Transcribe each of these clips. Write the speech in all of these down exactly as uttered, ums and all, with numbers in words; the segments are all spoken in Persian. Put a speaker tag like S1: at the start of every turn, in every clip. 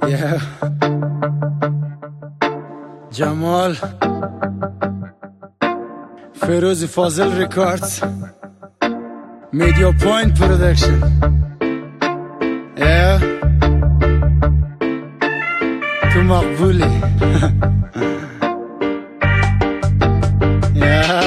S1: yeah. جمال فیروز فاضل ریکاردز میدیا پوینت پرودکشن yeah. تو مقبولی yeah.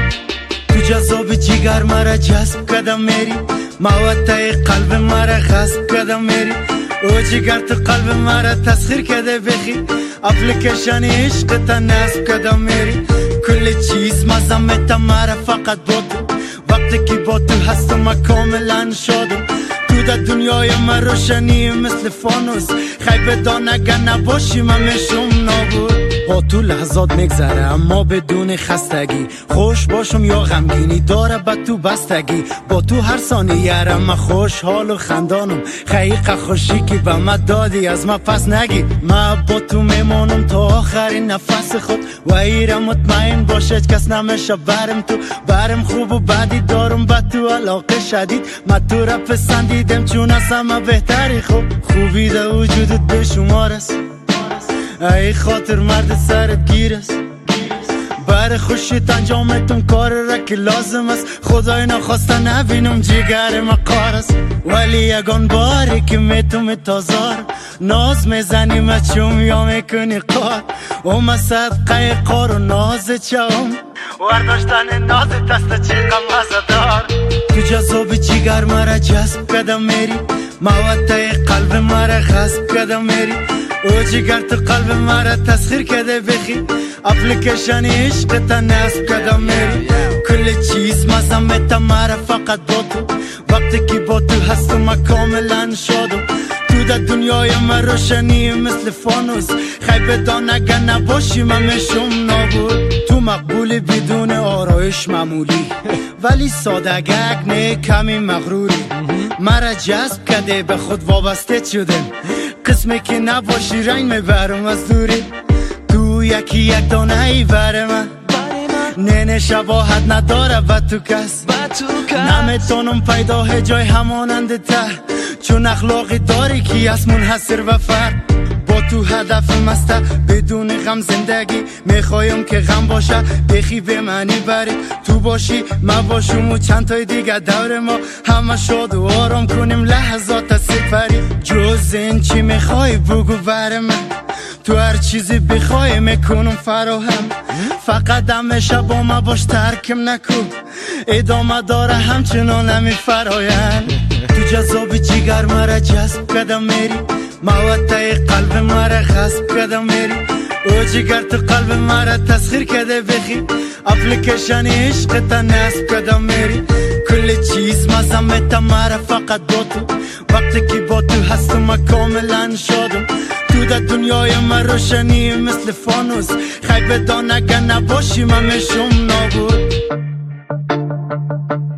S1: تو جذاب جیگر مرا جذب کدم میری موتای قلب مرا غصب کدم میری او جیگر تو قلب مرا تسخیر کده بخی اپلیکیشن عشق تا نصب کدم میری کل چیز مزمت مرا فقط با تو وقتی که با تو هستم من کاملا شادم تو در دنیای من روشنی مثل فانوس خیب دان اگر نباشی من میشم نابود با تو لحظات میگذره اما بدون خستگی خوش باشم یا غمگینی داره با تو بستگی با تو هر ثانیه را من خوشحال و خندانم خیلی خوشی که به من دادی از من پس نگی من با تو میمانم تا آخرین نفس خود و ایره مطمئن باشه هیچ کس نمیشه برم تو برم خوب و بدی دارم با تو علاقه شدید من تو را پسندیدم چون از همه بهتری خوب خوبی در وجودت به شمار است ای خاطر مرد سرت گیر است بر خوشیت انجامتون کار را که لازم است خدای نخواسته نبینم جگر من قار است ولی یگان باری که میتوم تازار ناز میزنی مچوم یا میکنی قار او صدقه قار و ناز چوم ورداشتن ناز دست چی قمزه دار تو جذاب جگر مرا جذب کدم میری موتای قلب مرا غصب کدم میری او جگر تو قلب مرا تسخیر کده بخی اپلیکیشن عشق تا نصب کدم میری کل چیز مزمت مرا فقط با تو وقتی که با تو هستم من کاملا شادم تو در دنیای من روشنی مثل فانوس خیب دان اگر نباشی من میشم نابود تو مقبولی بدون آرایش معمولی ولی سادگک نه کمی مغروری مرا جذب کده به خود وابسته شدم قسمی که نباشی رنگ میبرم از دوری تو یکی یک دانه ای بر من نه نه شباهت نداره و تو کس نمیتونم پیدا جای هماننده تر چون اخلاقی داری که از منحصر و فرد با تو هدف مسته بدون غم زندگی میخوایم که غم باشه بخی به معنی بری تو باشی من باشم و چند تای دیگه دور ما همه شاد و آرام کنیم لحظات سپری جز این چی میخوای بگو بر من تو هر چیزی بخوای میکنم فراهم فقط همیشه با ما باش ترکم نکن ادامه داره همچنان همی فرایم تو جذاب جیگر مرا جذب کدم میری موتای قلب مرا غصب کدم میری او جگر تو قلب مرا تسخیر کده بخی اپلیکیشن عشق تا نصب کدم میری کل چیز مزمت مرا فقط با تو وقتی که با تو هستم من کاملا شادم تو در دنیای من روشنی مثل فانوس خیب دان اگر نباشی من میشم نابود